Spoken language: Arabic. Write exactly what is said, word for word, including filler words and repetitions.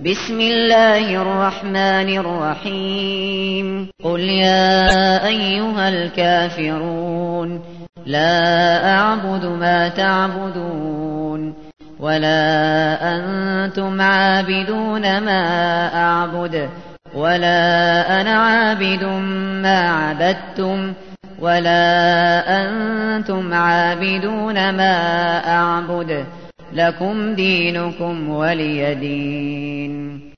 بسم الله الرحمن الرحيم قل يا أيها الكافرون لا أعبد ما تعبدون ولا أنتم عابدون ما أعبد ولا أنا عابد ما عبدتم ولا أنتم عابدون ما أعبد لكم دينكم ولي دين.